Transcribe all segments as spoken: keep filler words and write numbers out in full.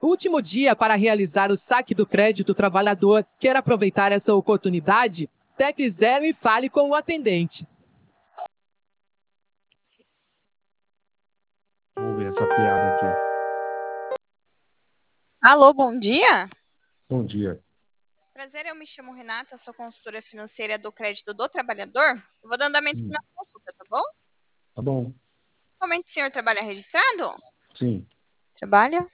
Último dia para realizar o saque do crédito trabalhador. Quer aproveitar essa oportunidade? Tecle zero e fale com o atendente. Vamos ver essa piada aqui. Alô, bom dia. Bom dia. Prazer, eu me chamo Renata, sou consultora financeira do Crédito do Trabalhador. Eu vou dando andamento Hum, na consulta, tá bom? tá bom. Somente o senhor trabalha registrado? Sim. Trabalha.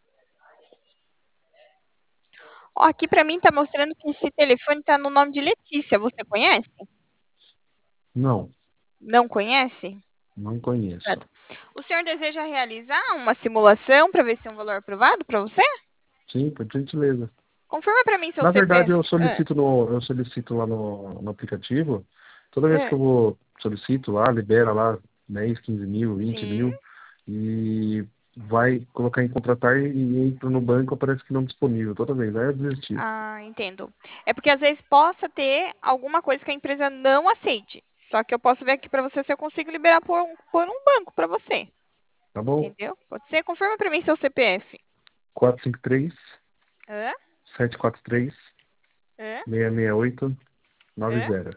Ó, aqui pra mim tá mostrando que esse telefone tá no nome de Letícia. Você conhece? Não, Não conhece? não conheço. O senhor deseja realizar uma simulação para ver se é um valor aprovado para você? Sim, por gentileza. Confirma para mim seu Na C P F. verdade, eu solicito, no, eu solicito lá no, no aplicativo. Toda vez É. que eu vou, solicito lá, libera lá dez, quinze mil, vinte Sim. mil. E vai colocar em contratar e, e entra no banco, aparece que não disponível. Toda vez. Aí eu desisti. Ah, entendo. É porque às vezes possa ter alguma coisa que a empresa não aceite. Só que eu posso ver aqui para você se eu consigo liberar por um, por um banco para você. Tá bom? Entendeu? Pode ser? Confirma para mim seu C P F. quatro cinco três, Hã? sete quatro três, Hã? seis seis oito, nove Hã? zero.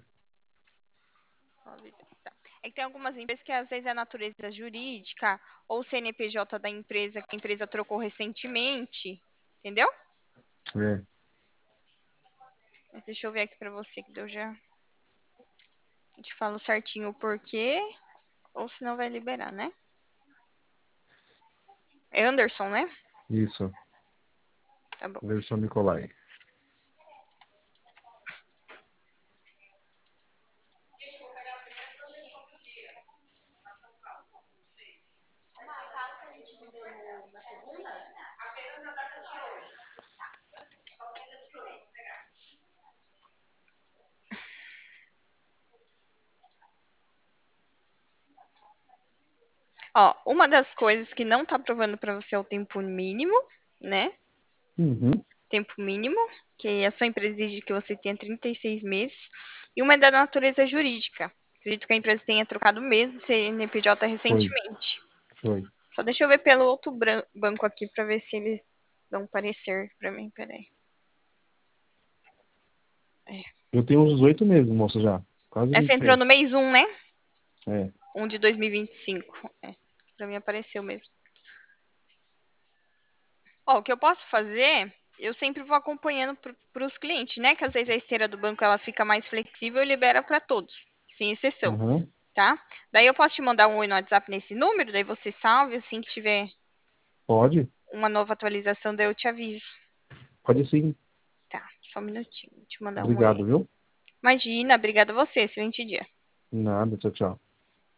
Tá. É que tem algumas empresas que às vezes é a natureza jurídica ou o C N P J da empresa que a empresa trocou recentemente. Entendeu? É. Mas deixa eu ver aqui pra você que eu já eu te falo certinho o porquê, ou senão vai liberar, né? É Anderson, né? Isso. Tá bom. Versão Nicolai. Ó, uma das coisas que não tá aprovando pra você é o tempo mínimo, né? Uhum. Tempo mínimo, que a sua empresa exige que você tenha trinta e seis meses. E uma é da natureza jurídica. Acredito que a empresa tenha trocado mesmo C N P J Foi. recentemente. Foi. Só deixa eu ver pelo outro bran- banco aqui pra ver se eles dão parecer pra mim. Peraí. Eu tenho uns oito meses, moça, já. Quase Essa vinte e entrou no sete. mês um, né? É. um de dois mil e vinte e cinco. É, pra mim apareceu mesmo. Ó, o que eu posso fazer, eu sempre vou acompanhando para os clientes, né? Que às vezes a esteira do banco ela fica mais flexível e libera para todos, sem exceção, Uhum. tá? Daí eu posso te mandar um oi no WhatsApp nesse número, daí você salve, assim que tiver Pode? uma nova atualização, daí eu te aviso. Pode sim. Tá, só um minutinho, vou te mandar um oi. Obrigado, viu? Imagina, obrigada a você, excelente dia. Nada, tchau, tchau.